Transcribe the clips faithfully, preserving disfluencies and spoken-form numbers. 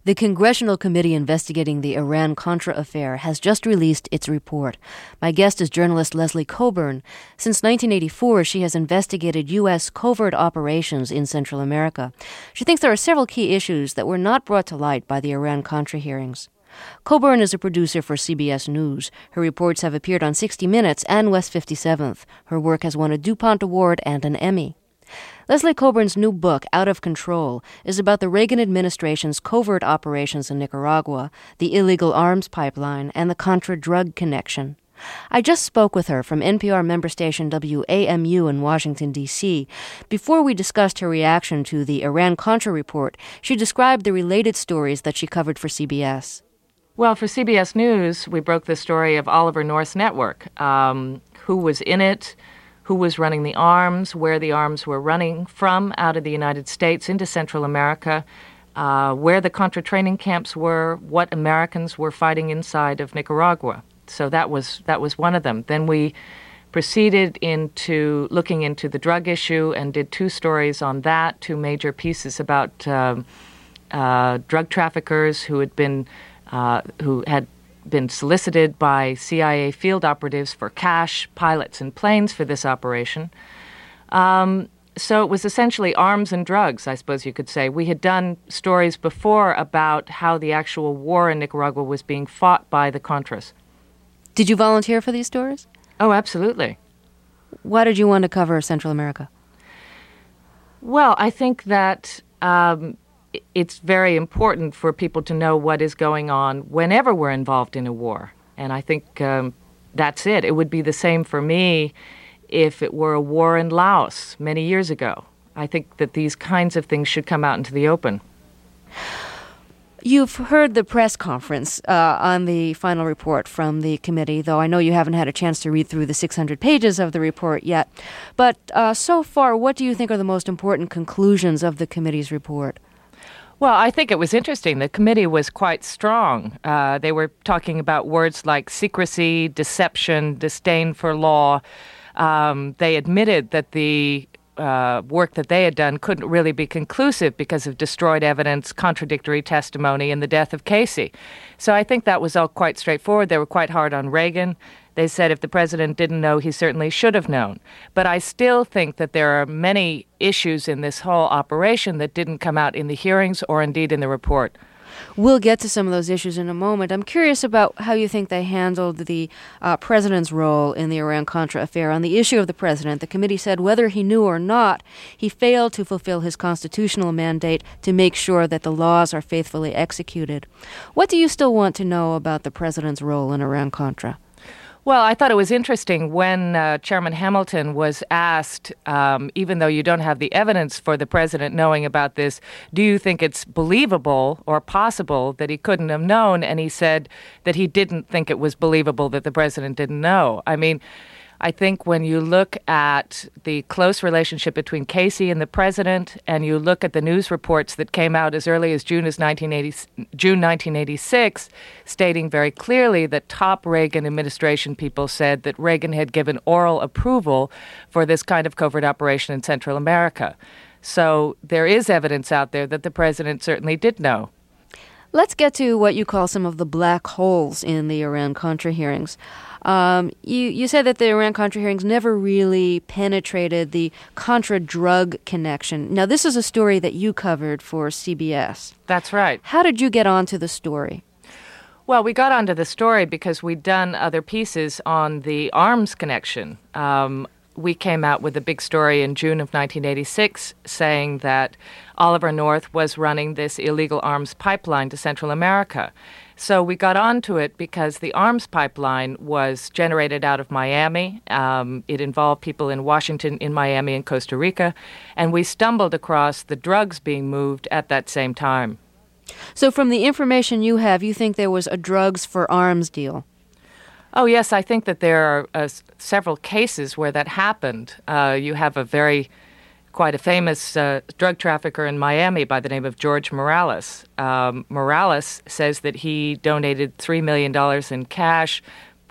The Congressional Committee investigating the Iran-Contra affair has just released its report. My guest is journalist Leslie Coburn. Since nineteen eighty-four, she has investigated U S covert operations in Central America. She thinks there are several key issues that were not brought to light by the Iran-Contra hearings. Coburn is a producer for C B S News. Her reports have appeared on sixty minutes and West fifty-seventh. Her work has won a DuPont Award and an Emmy. Leslie Coburn's new book, Out of Control, is about the Reagan administration's covert operations in Nicaragua, the illegal arms pipeline, and the Contra drug connection. I just spoke with her from N P R member station W A M U in Washington, D C Before we discussed her reaction to the Iran-Contra report, she described the related stories that she covered for C B S. Well, for C B S News, we broke the story of Oliver North's network, um, who was in it, who was running the arms, where the arms were running from out of the United States into Central America, uh, where the Contra training camps were, what Americans were fighting inside of Nicaragua. So that was that was one of them. Then we proceeded into looking into the drug issue and did two stories on that, two major pieces about uh, uh, drug traffickers who had been uh, who had been solicited by C I A field operatives for cash, pilots, and planes for this operation. Um, so it was essentially arms and drugs, I suppose you could say. We had done stories before about how the actual war in Nicaragua was being fought by the Contras. Did you volunteer for these stories? Oh, absolutely. Why did you want to cover Central America? Well, I think that um, it's very important for people to know what is going on whenever we're involved in a war. And I think um, that's it. It would be the same for me if it were a war in Laos many years ago. I think that these kinds of things should come out into the open. You've heard the press conference uh, on the final report from the committee, though I know you haven't had a chance to read through the six hundred pages of the report yet. But uh, so far, what do you think are the most important conclusions of the committee's report? Well, I think it was interesting. The committee was quite strong. Uh, they were talking about words like secrecy, deception, disdain for law. Um, they admitted that the uh, work that they had done couldn't really be conclusive because of destroyed evidence, contradictory testimony, and the death of Casey. So I think that was all quite straightforward. They were quite hard on Reagan. They said if the president didn't know, he certainly should have known. But I still think that there are many issues in this whole operation that didn't come out in the hearings or indeed in the report. We'll get to some of those issues in a moment. I'm curious about how you think they handled the uh, president's role in the Iran-Contra affair. On the issue of the president, the committee said whether he knew or not, he failed to fulfill his constitutional mandate to make sure that the laws are faithfully executed. What do you still want to know about the president's role in Iran-Contra? Well, I thought it was interesting when uh, Chairman Hamilton was asked, um, even though you don't have the evidence for the president knowing about this, do you think it's believable or possible that he couldn't have known? And he said that he didn't think it was believable that the president didn't know. I mean, I think when you look at the close relationship between Casey and the president, and you look at the news reports that came out as early as June as nineteen eighty, June nineteen eighty-six, stating very clearly that top Reagan administration people said that Reagan had given oral approval for this kind of covert operation in Central America. So there is evidence out there that the president certainly did know. Let's get to what you call some of the black holes in the Iran-Contra hearings. Um, you, you said that the Iran-Contra hearings never really penetrated the Contra drug connection. Now, this is a story that you covered for C B S. That's right. How did you get onto the story? Well, we got onto the story because we'd done other pieces on the arms connection. Um, we came out with a big story in June of nineteen eighty-six saying that Oliver North was running this illegal arms pipeline to Central America. So we got onto it because the arms pipeline was generated out of Miami. Um, it involved people in Washington, in Miami, and Costa Rica. And we stumbled across the drugs being moved at that same time. So from the information you have, you think there was a drugs for arms deal? Oh, yes, I think that there are uh, several cases where that happened. Uh, you have a very quite a famous uh, drug trafficker in Miami by the name of George Morales. Um, Morales says that he donated three million dollars in cash,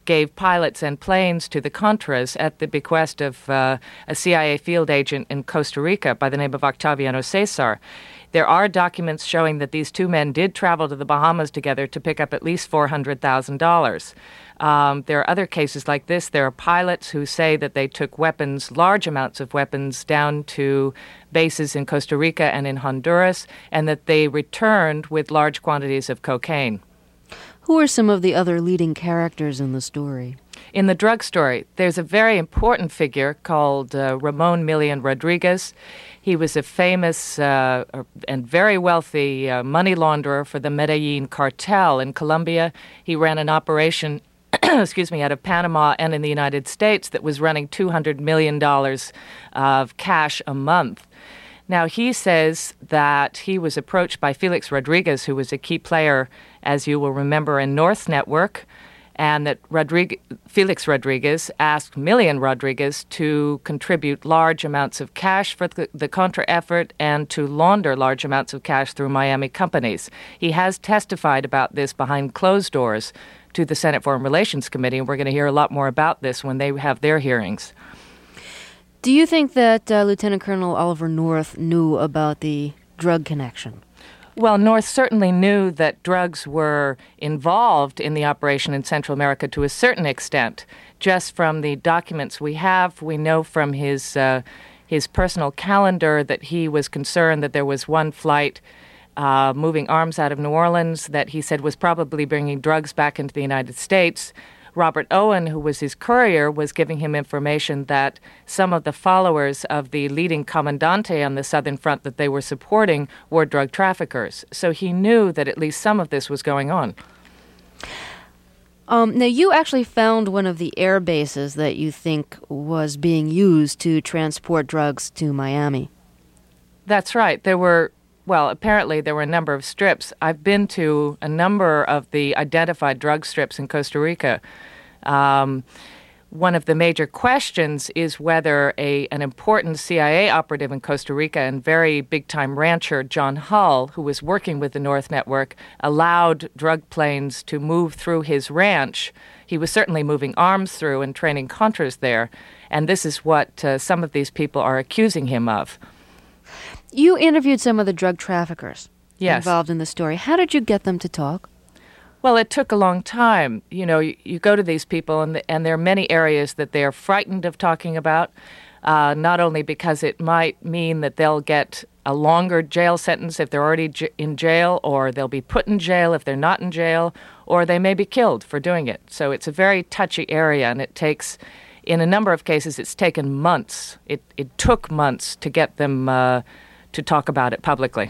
gave pilots and planes to the Contras at the bequest of uh, a C I A field agent in Costa Rica by the name of Octaviano Cesar. There are documents showing that these two men did travel to the Bahamas together to pick up at least four hundred thousand dollars. Um, there are other cases like this. There are pilots who say that they took weapons, large amounts of weapons, down to bases in Costa Rica and in Honduras, and that they returned with large quantities of cocaine. Who are some of the other leading characters in the story? In the drug story, there's a very important figure called uh, Ramon Millian Rodriguez. He was a famous uh, and very wealthy uh, money launderer for the Medellin cartel in Colombia. He ran an operation excuse me, out of Panama and in the United States that was running two hundred million dollars of cash a month. Now, he says that he was approached by Felix Rodriguez, who was a key player, as you will remember, in North Network, and that Rodriguez, Felix Rodriguez asked Millian Rodriguez to contribute large amounts of cash for the, the Contra effort and to launder large amounts of cash through Miami companies. He has testified about this behind closed doors to the Senate Foreign Relations Committee, and we're going to hear a lot more about this when they have their hearings. Do you think that uh, Lieutenant Colonel Oliver North knew about the drug connection? Well, North certainly knew that drugs were involved in the operation in Central America to a certain extent. Just from the documents we have, we know from his uh, his personal calendar that he was concerned that there was one flight Uh, moving arms out of New Orleans that he said was probably bringing drugs back into the United States. Robert Owen, who was his courier, was giving him information that some of the followers of the leading comandante on the Southern Front that they were supporting were drug traffickers. So he knew that at least some of this was going on. Um, now, you actually found one of the air bases that you think was being used to transport drugs to Miami. That's right. There were Well, apparently there were a number of strips. I've been to a number of the identified drug strips in Costa Rica. Um, one of the major questions is whether a an important C I A operative in Costa Rica and very big-time rancher John Hull, who was working with the North Network, allowed drug planes to move through his ranch. He was certainly moving arms through and training Contras there, and this is what uh, some of these people are accusing him of. You interviewed some of the drug traffickers yes. involved in the story. How did you get them to talk? Well, it took a long time. You know, you, you go to these people, and, the, and there are many areas that they are frightened of talking about, uh, not only because it might mean that they'll get a longer jail sentence if they're already j- in jail, or they'll be put in jail if they're not in jail, or they may be killed for doing it. So it's a very touchy area, and it takes, in a number of cases, it's taken months. It, it took months to get them uh, to talk about it publicly.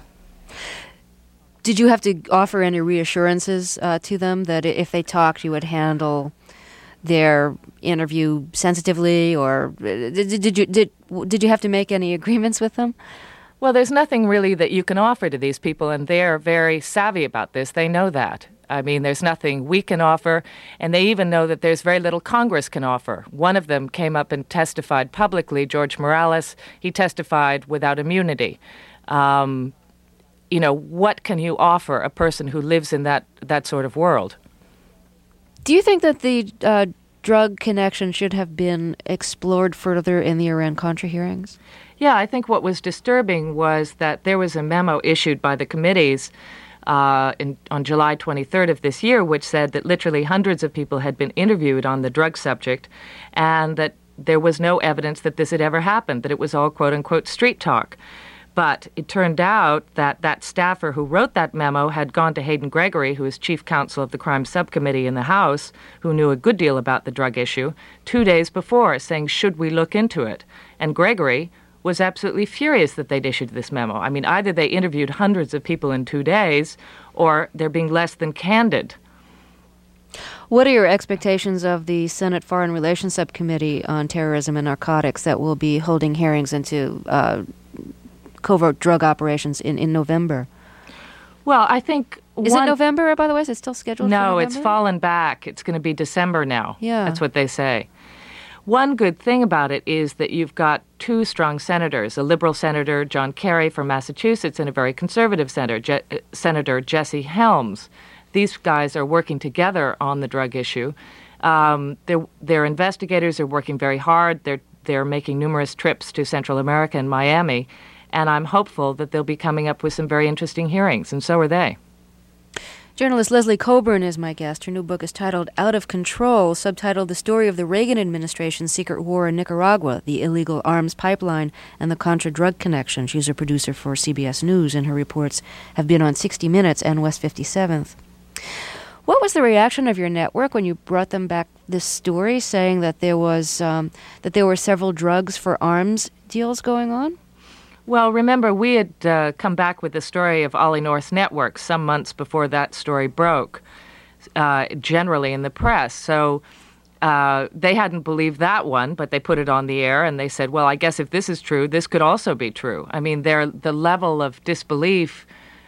Did you have to offer any reassurances uh, to them that if they talked, you would handle their interview sensitively, or did, did you did did you have to make any agreements with them? Well, there's nothing really that you can offer to these people, and they're very savvy about this. They know that. I mean, there's nothing we can offer, and they even know that there's very little Congress can offer. One of them came up and testified publicly, George Morales. He testified without immunity. Um, you know, what can you offer a person who lives in that, that sort of world? Do you think that the uh, drug connection should have been explored further in the Iran-Contra hearings? Yeah, I think what was disturbing was that there was a memo issued by the committees Uh, in, on July twenty-third of this year, which said that literally hundreds of people had been interviewed on the drug subject, and that there was no evidence that this had ever happened, that it was all quote-unquote street talk. But it turned out that that staffer who wrote that memo had gone to Hayden Gregory, who is chief counsel of the crime subcommittee in the House, who knew a good deal about the drug issue, two days before, saying, should we look into it? And Gregory was absolutely furious that they'd issued this memo. I mean, either they interviewed hundreds of people in two days, or they're being less than candid. What are your expectations of the Senate Foreign Relations Subcommittee on Terrorism and Narcotics that will be holding hearings into uh, covert drug operations in, in November? Well, I think... Is one... it November, by the way? Is it still scheduled no, for November? No, it's fallen back. It's going to be December now. Yeah. That's what they say. One good thing about it is that you've got two strong senators, a liberal senator, John Kerry from Massachusetts, and a very conservative senator, Je- Senator Jesse Helms. These guys are working together on the drug issue. Um, they're, their investigators are working very hard. They're, they're making numerous trips to Central America and Miami, and I'm hopeful that they'll be coming up with some very interesting hearings, and so are they. Journalist Leslie Coburn is my guest. Her new book is titled Out of Control, subtitled The Story of the Reagan Administration's Secret War in Nicaragua, the Illegal Arms Pipeline, and the Contra Drug Connection. She's a producer for C B S News, and her reports have been on sixty minutes and West fifty-seventh. What was the reaction of your network when you brought them back this story, saying that there was um, that there were several drugs for arms deals going on? Well, remember, we had uh, come back with the story of Ollie North Network some months before that story broke, uh, generally in the press. So uh, they hadn't believed that one, but they put it on the air, and they said, well, I guess if this is true, this could also be true. I mean, the level of disbelief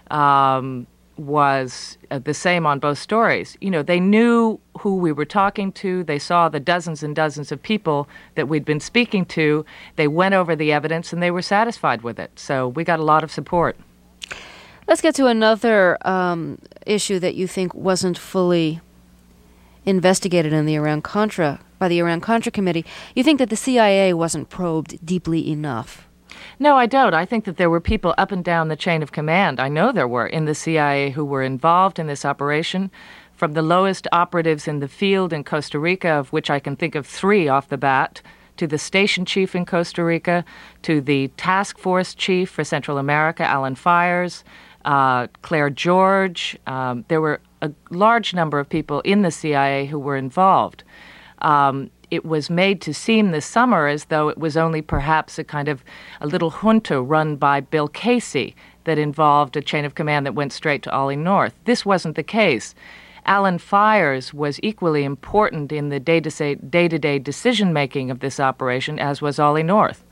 um, was uh, the same on both stories. You know, they knew who we were talking to. They saw the dozens and dozens of people that we'd been speaking to. They went over the evidence, and they were satisfied with it. So we got a lot of support. Let's get to another um, issue that you think wasn't fully investigated in the Iran-Contra, by the Iran-Contra Committee. You think that the C I A wasn't probed deeply enough? No, I don't. I think that there were people up and down the chain of command. I know there were in the C I A who were involved in this operation, from the lowest operatives in the field in Costa Rica, of which I can think of three off the bat, to the station chief in Costa Rica, to the task force chief for Central America, Alan Fires, uh, Claire George. Um, there were a large number of people in the C I A who were involved. Um, It was made to seem this summer as though it was only perhaps a kind of a little junta run by Bill Casey that involved a chain of command that went straight to Ollie North. This wasn't the case. Alan Fires was equally important in the day-to-day, day-to-day decision-making of this operation, as was Ollie North.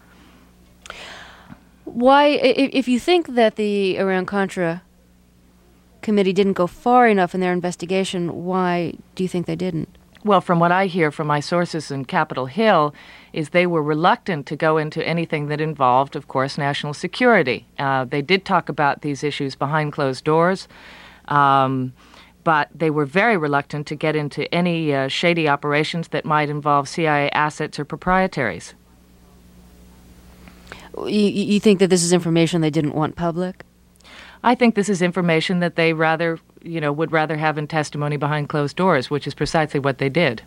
Why, if you think that the Iran-Contra Committee didn't go far enough in their investigation, why do you think they didn't? Well, from what I hear from my sources in Capitol Hill, is they were reluctant to go into anything that involved, of course, national security. Uh, they did talk about these issues behind closed doors, um, but they were very reluctant to get into any uh, shady operations that might involve C I A assets or proprietaries. You, you think that this is information they didn't want public? I think this is information that they rather, you know, would rather have in testimony behind closed doors, which is precisely what they did.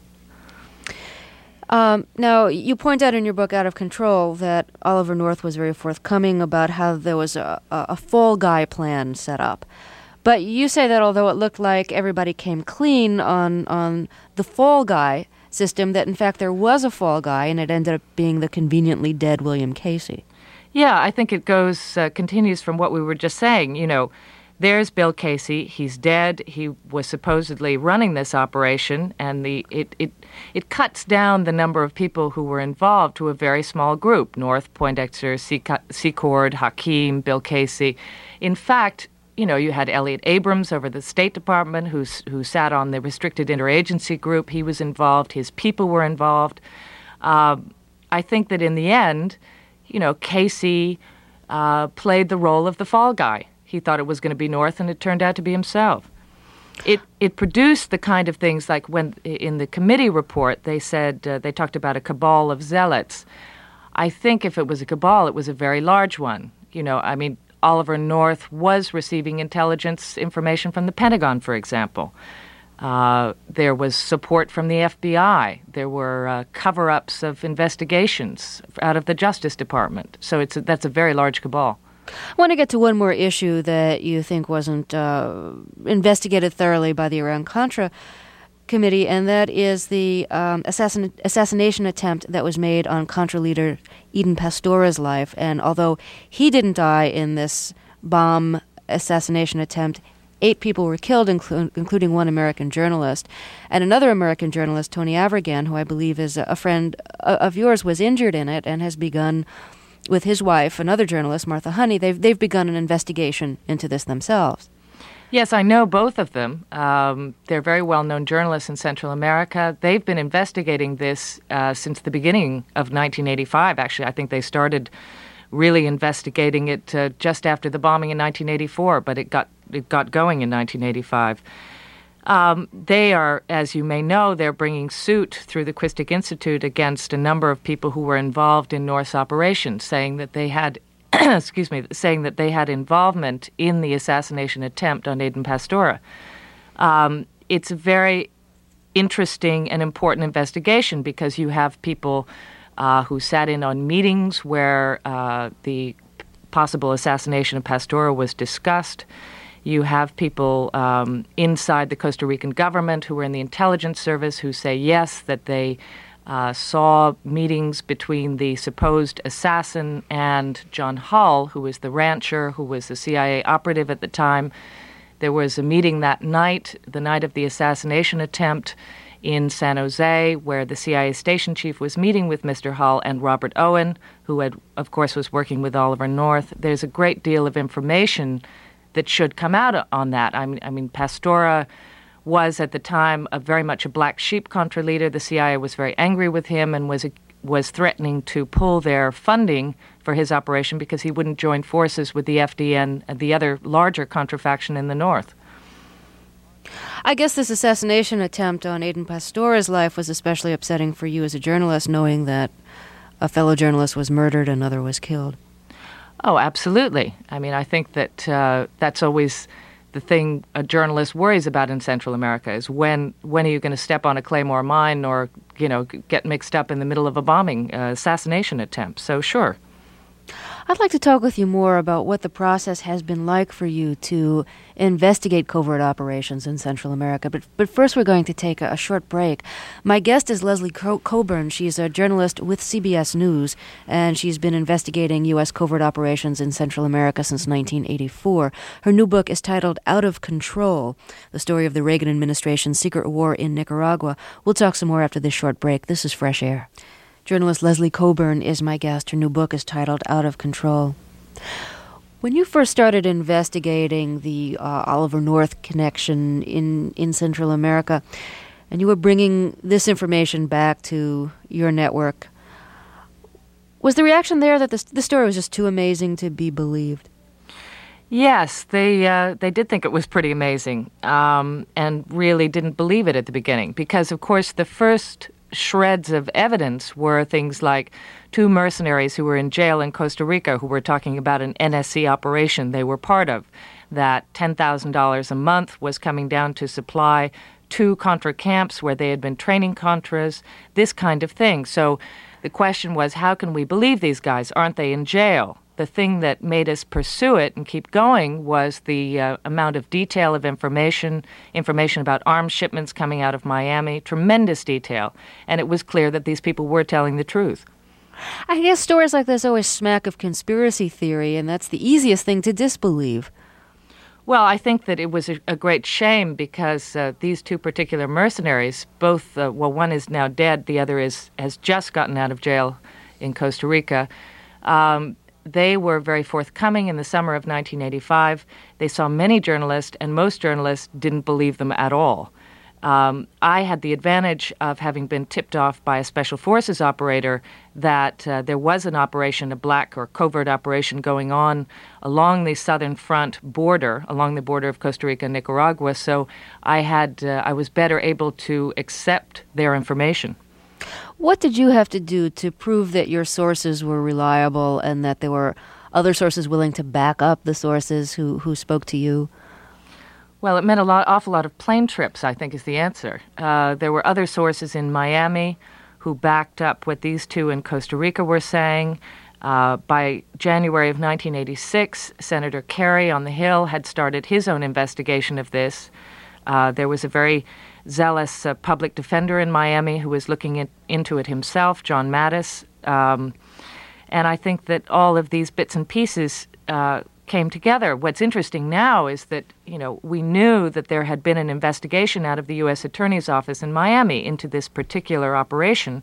Um, now, you point out in your book, Out of Control, that Oliver North was very forthcoming about how there was a, a, a fall guy plan set up. But you say that although it looked like everybody came clean on, on the fall guy system, that in fact there was a fall guy, and it ended up being the conveniently dead William Casey. Yeah, I think it goes, uh, continues from what we were just saying. You know, there's Bill Casey. He's dead. He was supposedly running this operation, and the it, it it cuts down the number of people who were involved to a very small group: North, Poindexter, Secord, Hakeem, Bill Casey. In fact, you know, you had Elliot Abrams over the State Department, who's, who sat on the restricted interagency group. He was involved. His people were involved. Uh, I think that in the end, you know, Casey uh, played the role of the fall guy. He thought it was going to be North, and it turned out to be himself. It it produced the kind of things like when in the committee report they said uh, they talked about a cabal of zealots. I think if it was a cabal, it was a very large one. You know, I mean, Oliver North was receiving intelligence information from the Pentagon, for example. Uh, there was support from the F B I. There were uh, cover-ups of investigations out of the Justice Department. So it's a, that's a very large cabal. I want to get to one more issue that you think wasn't uh, investigated thoroughly by the Iran-Contra Committee, and that is the um, assassin- assassination attempt that was made on Contra leader Eden Pastora's life. And although he didn't die in this bomb assassination attempt, eight people were killed, inclu- including one American journalist. And another American journalist, Tony Avirgan, who I believe is a friend of yours, was injured in it and has begun, with his wife, another journalist, Martha Honey, they've, they've begun an investigation into this themselves. Yes, I know both of them. Um, they're very well-known journalists in Central America. They've been investigating this uh, since the beginning of nineteen eighty-five, actually. I think they started really investigating it uh, just after the bombing in nineteen eighty-four, but it got it got going in nineteen eighty-five. Um, they are, as you may know, they're bringing suit through the Quistic Institute against a number of people who were involved in North's operations, saying that they had, excuse me, saying that they had involvement in the assassination attempt on Aden Pastora. Um, it's a very interesting and important investigation because you have people uh, who sat in on meetings where uh, the possible assassination of Pastora was discussed. You have people um, inside the Costa Rican government who were in the intelligence service who say, yes, that they uh, saw meetings between the supposed assassin and John Hull, who was the rancher, who was the C I A operative at the time. There was a meeting that night, the night of the assassination attempt, in San Jose, where the C I A station chief was meeting with Mister Hull and Robert Owen, who had, of course, was working with Oliver North. There's a great deal of information that should come out on that. I mean, I mean, Pastora was at the time a very much a black sheep Contra leader. The C I A was very angry with him and was was threatening to pull their funding for his operation because he wouldn't join forces with the F D N and the other larger Contra faction in the north. I guess this assassination attempt on Aden Pastora's life was especially upsetting for you as a journalist, knowing that a fellow journalist was murdered, another was killed. Oh, absolutely. I mean, I think that uh, that's always the thing a journalist worries about in Central America is when when are you going to step on a Claymore mine or, you know, get mixed up in the middle of a bombing uh, assassination attempt. So, sure. I'd like to talk with you more about what the process has been like for you to investigate covert operations in Central America. But but first we're going to take a, a short break. My guest is Leslie Co- Coburn. She's a journalist with C B S News, and she's been investigating U S covert operations in Central America since nineteen eighty-four. Her new book is titled Out of Control, the story of the Reagan administration's secret war in Nicaragua. We'll talk some more after this short break. This is Fresh Air. Journalist Leslie Coburn is my guest. Her new book is titled Out of Control. When you first started investigating the uh, Oliver North connection in, in Central America, and you were bringing this information back to your network, was the reaction there that the, the story was just too amazing to be believed? Yes, they uh, they did think it was pretty amazing, um, and really didn't believe it at the beginning because, of course, the first shreds of evidence were things like two mercenaries who were in jail in Costa Rica who were talking about an N S C operation they were part of, that ten thousand dollars a month was coming down to supply two Contra camps where they had been training Contras, this kind of thing. So the question was, how can we believe these guys? Aren't they in jail? The thing that made us pursue it and keep going was the uh, amount of detail of information, information about arms shipments coming out of Miami, tremendous detail. And it was clear that these people were telling the truth. I guess stories like this always smack of conspiracy theory, and that's the easiest thing to disbelieve. Well, I think that it was a, a great shame because uh, these two particular mercenaries, both, uh, well, one is now dead, the other is has just gotten out of jail in Costa Rica. Um, They were very forthcoming in the summer of nineteen eighty-five. They saw many journalists, and most journalists didn't believe them at all. Um, I had the advantage of having been tipped off by a special forces operator that uh, there was an operation, a black or covert operation going on along the southern front border, along the border of Costa Rica and Nicaragua. So I had, uh, I was better able to accept their information. What did you have to do to prove that your sources were reliable and that there were other sources willing to back up the sources who, who spoke to you? Well, it meant a lot, awful lot of plane trips, I think, is the answer. Uh, there were other sources in Miami who backed up what these two in Costa Rica were saying. Uh, by January of nineteen eighty-six, Senator Kerry on the Hill had started his own investigation of this. Uh, there was a very zealous uh, public defender in Miami who was looking at, into it himself, John Mattis. Um, and I think that all of these bits and pieces uh, came together. What's interesting now is that, you know, we knew that there had been an investigation out of the U S Attorney's Office in Miami into this particular operation.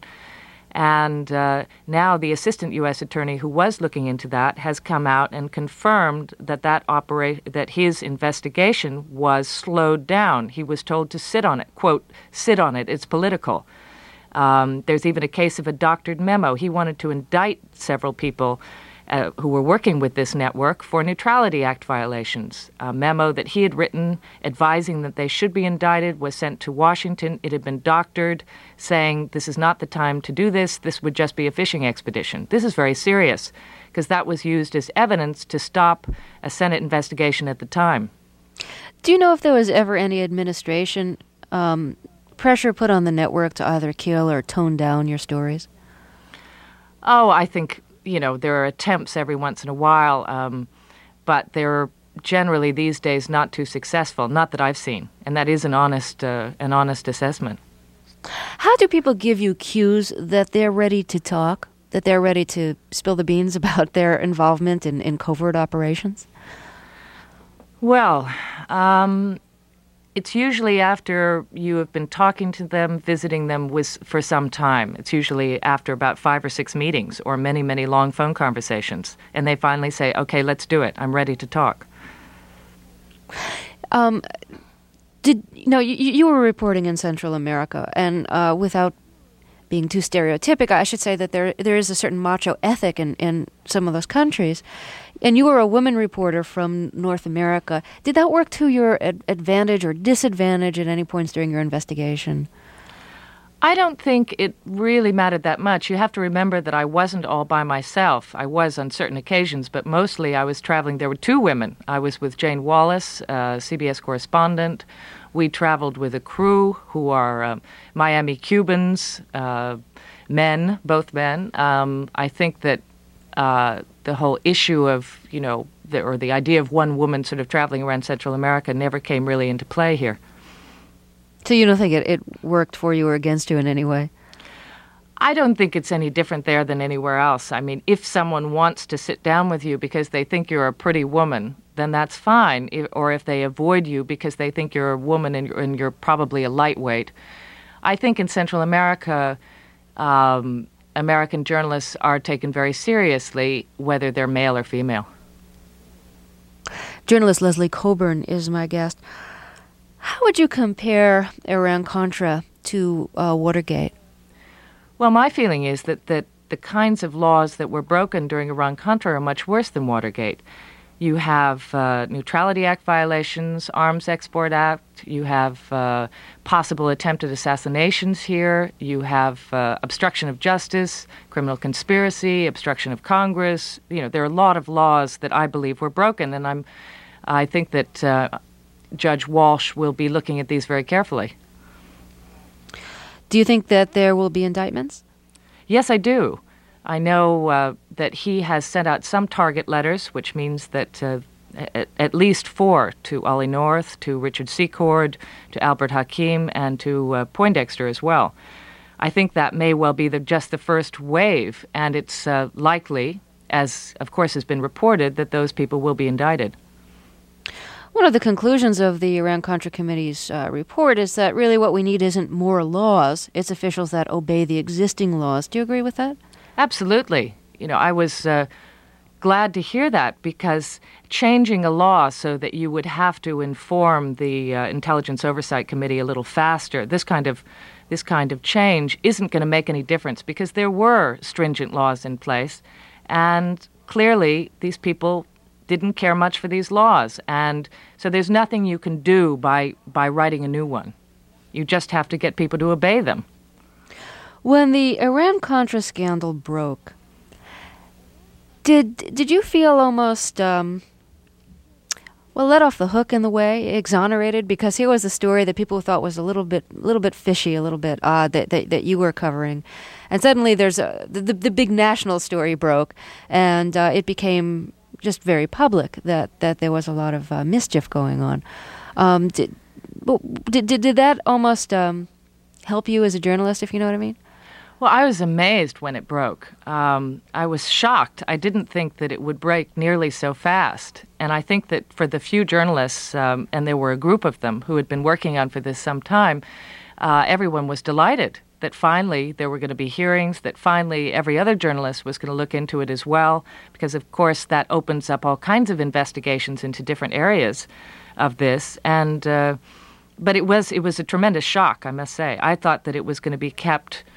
And uh, now the assistant U S attorney who was looking into that has come out and confirmed that that opera- that his investigation was slowed down. He was told to sit on it, quote, sit on it, it's political. Um, there's even a case of a doctored memo. He wanted to indict several people uh, who were working with this network for Neutrality Act violations. A memo that he had written advising that they should be indicted was sent to Washington. It had been doctored, saying this is not the time to do this. This would just be a fishing expedition. This is very serious because that was used as evidence to stop a Senate investigation at the time. Do you know if there was ever any administration um, pressure put on the network to either kill or tone down your stories? Oh, I think, you know, there are attempts every once in a while, um, but they're generally these days not too successful, not that I've seen. And that is an honest, uh, an honest assessment. How do people give you cues that they're ready to talk, that they're ready to spill the beans about their involvement in, in covert operations? Well, um, it's usually after you have been talking to them, visiting them with, for some time. It's usually after about five or six meetings or many, many long phone conversations. And they finally say, okay, let's do it. I'm ready to talk. Um, did you know, you, you were reporting in Central America, and uh, without being too stereotypic, I should say that there there is a certain macho ethic in, in some of those countries. And you were a woman reporter from North America. Did that work to your ad- advantage or disadvantage at any points during your investigation? I don't think it really mattered that much. You have to remember that I wasn't all by myself. I was on certain occasions, but mostly I was traveling. There were two women. I was with Jane Wallace, uh, C B S correspondent. We traveled with a crew who are uh, Miami Cubans, uh, men, both men. Um, I think that uh, the whole issue of, you know, the, or the idea of one woman sort of traveling around Central America never came really into play here. So you don't think it, it worked for you or against you in any way? I don't think it's any different there than anywhere else. I mean, if someone wants to sit down with you because they think you're a pretty woman, then that's fine. Or if they avoid you because they think you're a woman and you're, and you're probably a lightweight. I think in Central America, um, American journalists are taken very seriously, whether they're male or female. Journalist Leslie Coburn is my guest. How would you compare Iran-Contra to uh, Watergate? Well, my feeling is that, that the kinds of laws that were broken during Iran-Contra are much worse than Watergate. You have uh, Neutrality Act violations, Arms Export Act, you have uh, possible attempted assassinations here, you have uh, obstruction of justice, criminal conspiracy, obstruction of Congress. You know, there are a lot of laws that I believe were broken, and I'm, I think that uh, Judge Walsh will be looking at these very carefully. Do you think that there will be indictments? Yes, I do. I know uh, that he has sent out some target letters, which means that uh, at, at least four to Ollie North, to Richard Secord, to Albert Hakim, and to uh, Poindexter as well. I think that may well be the, just the first wave, and it's uh, likely, as of course has been reported, that those people will be indicted. One of the conclusions of the Iran-Contra Committee's uh, report is that really what we need isn't more laws, it's officials that obey the existing laws. Do you agree with that? Absolutely. You know, I was uh, glad to hear that, because changing a law so that you would have to inform the uh, Intelligence Oversight Committee a little faster, this kind of this kind of change isn't going to make any difference, because there were stringent laws in place, and clearly these people didn't care much for these laws, and so there's nothing you can do by by writing a new one. You just have to get people to obey them. When the Iran-Contra scandal broke, did did you feel almost um, well let off the hook in the way, exonerated? Because here was a story that people thought was a little bit little bit fishy, a little bit odd that that, that you were covering, and suddenly there's a the the, the big national story broke, and uh, it became just very public that, that there was a lot of uh, mischief going on. Um, did, did did did that almost um, help you as a journalist, if you know what I mean? Well, I was amazed when it broke. Um, I was shocked. I didn't think that it would break nearly so fast. And I think that for the few journalists, um, and there were a group of them who had been working on for this some time, uh, everyone was delighted that finally there were going to be hearings, that finally every other journalist was going to look into it as well, because, of course, that opens up all kinds of investigations into different areas of this. And uh, but it was it was a tremendous shock, I must say. I thought that it was going to be kept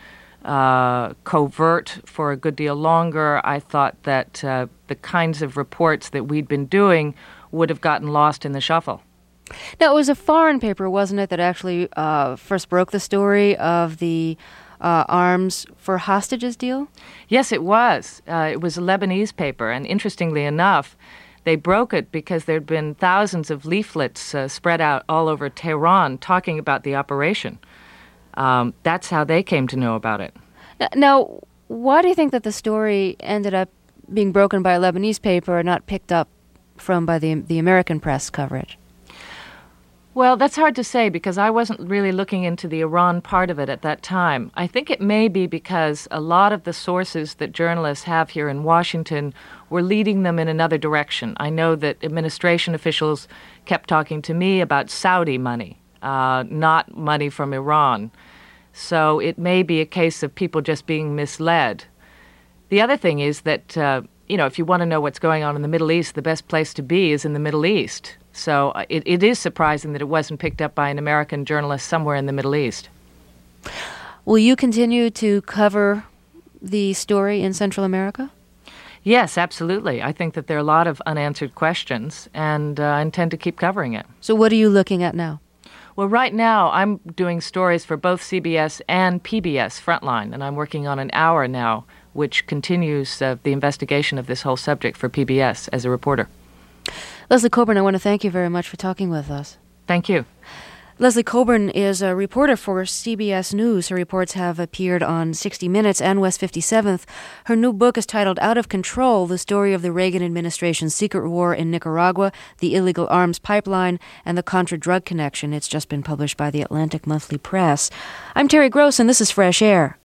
uh, covert for a good deal longer, I thought that uh, the kinds of reports that we'd been doing would have gotten lost in the shuffle. Now, it was a foreign paper, wasn't it, that actually uh, first broke the story of the uh, arms for hostages deal? Yes, it was. Uh, it was a Lebanese paper, and interestingly enough, they broke it because there'd been thousands of leaflets uh, spread out all over Tehran talking about the operation. Um, that's how they came to know about it. Now, why do you think that the story ended up being broken by a Lebanese paper and not picked up from by the the American press coverage? Well, that's hard to say because I wasn't really looking into the Iran part of it at that time. I think it may be because a lot of the sources that journalists have here in Washington were leading them in another direction. I know that administration officials kept talking to me about Saudi money, uh, not money from Iran. So it may be a case of people just being misled. The other thing is that, uh, you know, if you want to know what's going on in the Middle East, the best place to be is in the Middle East. So it, it is surprising that it wasn't picked up by an American journalist somewhere in the Middle East. Will you continue to cover the story in Central America? Yes, absolutely. I think that there are a lot of unanswered questions, and uh, I intend to keep covering it. So what are you looking at now? Well, right now I'm doing stories for both C B S and P B S Frontline, and I'm working on an hour now, which continues uh, the investigation of this whole subject for P B S as a reporter. Leslie Coburn, I want to thank you very much for talking with us. Thank you. Leslie Coburn is a reporter for C B S News. Her reports have appeared on sixty minutes and West fifty-seventh. Her new book is titled Out of Control, The Story of the Reagan Administration's Secret War in Nicaragua, the Illegal Arms Pipeline, and the Contra-Drug Connection. It's just been published by the Atlantic Monthly Press. I'm Terry Gross, and this is Fresh Air.